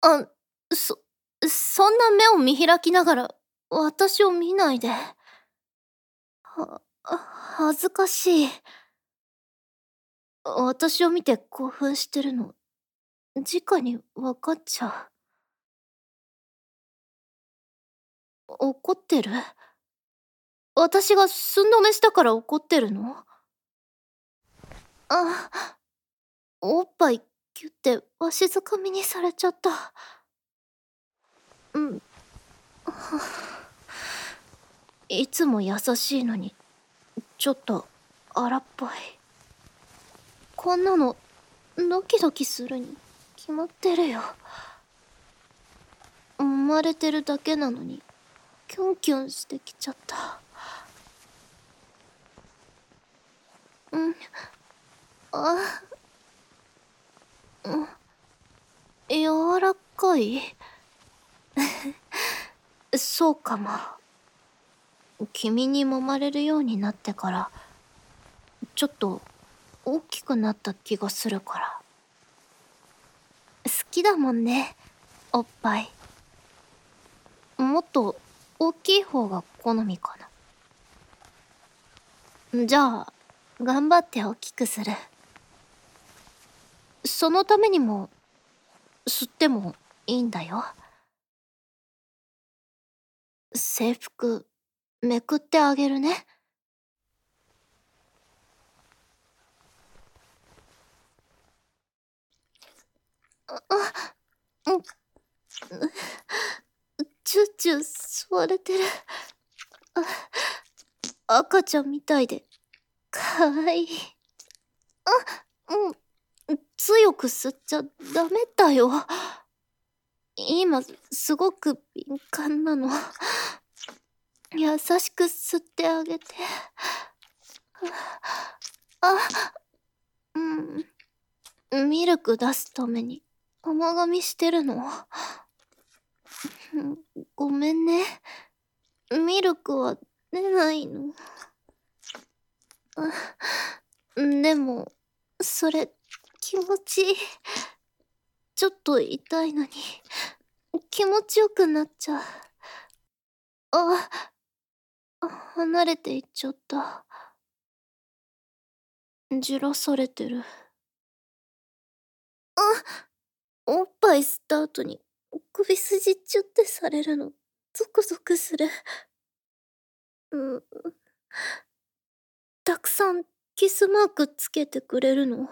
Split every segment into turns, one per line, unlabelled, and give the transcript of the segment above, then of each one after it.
あ、そ、そんな目を見開きながら、私を見ないで。恥ずかしい。私を見て興奮してるの、直に分かっちゃう。怒ってる？私が寸止めしたから怒ってるの？あ、おっぱいキュってわしづかみにされちゃった。うん。いつも優しいのに、ちょっと荒っぽい。こんなのドキドキするに決まってるよ。生まれてるだけなのにキュンキュンしてきちゃった。うん。あ、うん。柔らかい？そうかも。君に揉まれるようになってからちょっと大きくなった気がするから。好きだもんね、おっぱい。もっと大きい方が好みかな。じゃあ頑張って大きくする。そのためにも吸ってもいいんだよ。制服めくってあげるね。うん。チューチュー吸われてる。赤ちゃんみたいでかわいい。うん。強く吸っちゃダメだよ。今すごく敏感なの。優しく吸ってあげて。あ、うん。ミルク出すために甘噛みしてるの。ごめんね。ミルクは出ないの。でも、それ気持ちいい。ちょっと痛いのに気持ちよくなっちゃう。あ、離れていっちゃった。じらされてる。おっぱい吸った後に首筋チュってされるのゾクゾクする。うん。たくさんキスマークつけてくれるの？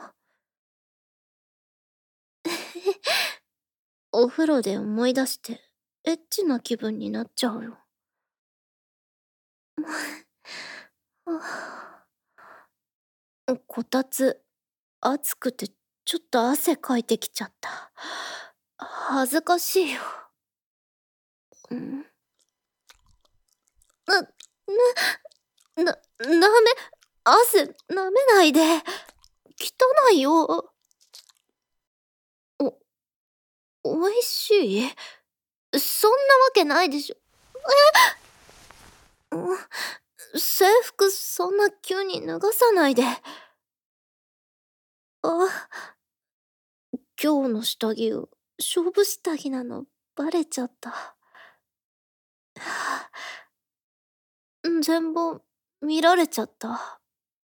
お風呂で思い出してエッチな気分になっちゃうよ。こたつ暑くてちょっと汗かいてきちゃった。恥ずかしいよ。うん。な、ダメ。汗舐めないで。汚いよ。お、おいしい？そんなわけないでしょ。制服そんな急に脱がさないで。今日の下着勝負下着なのバレちゃった。全貌見られちゃった。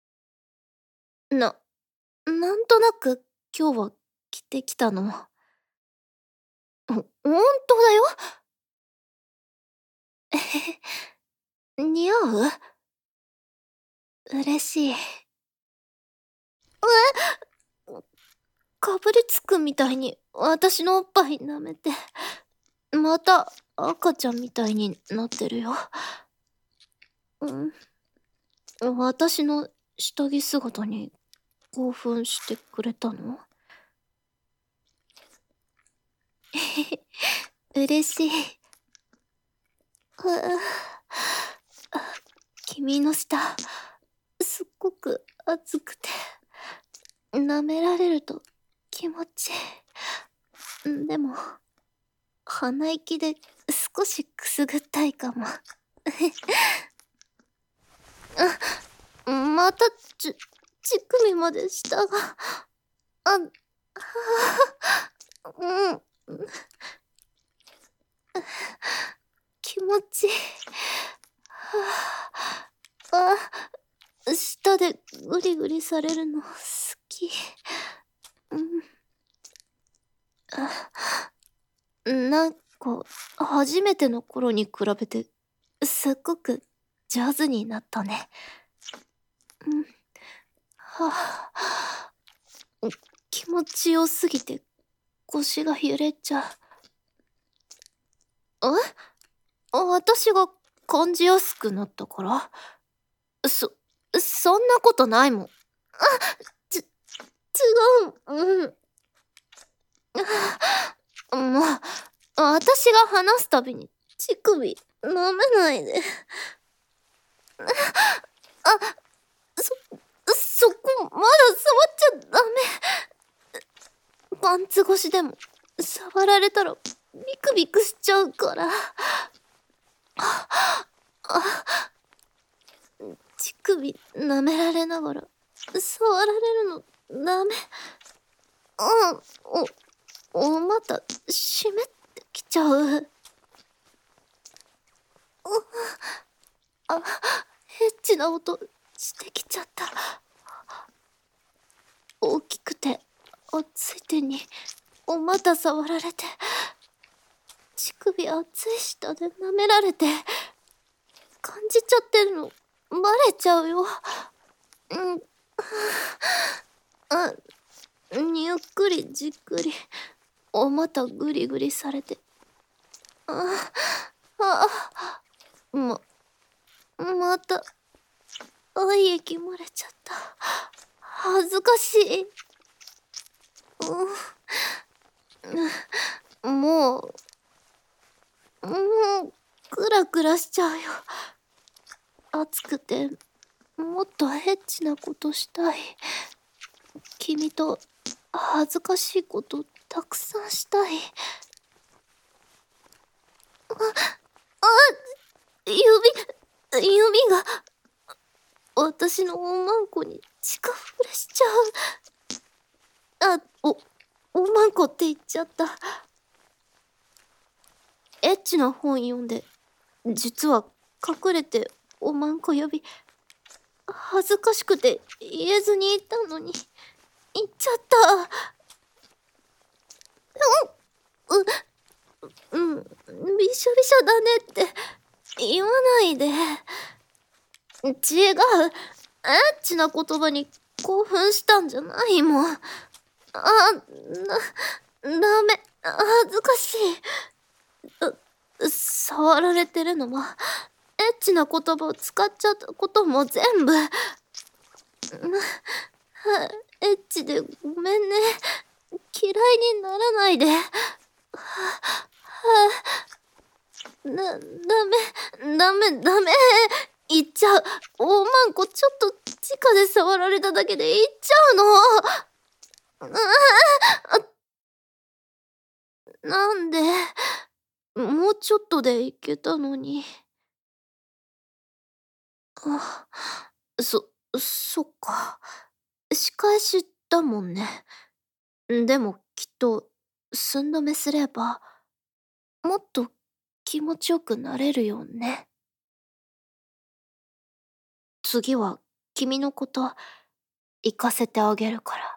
なんとなく今日は着てきたの。ほんとだよ。似合う？嬉しい。かぶりつくみたいに私のおっぱい舐めて、また赤ちゃんみたいになってるよ。私の下着姿に興奮してくれたの？嬉しい。君の舌すっごく熱くて舐められると気持ちいい。でも鼻息で少しくすぐったいかも。また乳首まで下が。うん。 されるの好き。うん。なんか、初めての頃に比べて、すっごく上手になったね。うん。はあ、気持ちよすぎて腰が揺れちゃう。私が感じやすくなったから？そ、そんなことないもん。違う、うん。もう、私が話すたびに乳首舐めないで。あ、そこまだ触っちゃダメ。パンツ越しでも触られたらビクビクしちゃうから。乳首舐められながら触られるのダメ。また湿ってきちゃう。エッチな音してきちゃった。大きくて熱い手にお股触られて、乳首熱い舌で舐められて、感じちゃってるのバレちゃうよ。ゆっくりじっくりお股グリグリされて、また愛液漏れちゃった。恥ずかしい。もうクラクラしちゃうよ。暑くてもっとエッチなことしたい。君と恥ずかしいことたくさんしたい。指が私のおまんこに近触れしちゃう。おまんこって言っちゃった。エッチな本読んで、実は隠れておまんこ呼び、恥ずかしくて言えずにいたのに、言っちゃった。びしょびしょだねって言わないで。違う。エッチな言葉に興奮したんじゃないもん。ダメ。恥ずかしい。触られてるのも、エッチな言葉を使っちゃったことも全部。エッチでごめんね。嫌いにならないで。ダメ。言っちゃう。おまんこちょっと直で触られただけで言っちゃうの。なんで、もうちょっとでいけたのに。そっか。仕返しだもんね。でもきっと、寸止めすれば、もっと気持ちよくなれるよね。次は君のこと行かせてあげるから。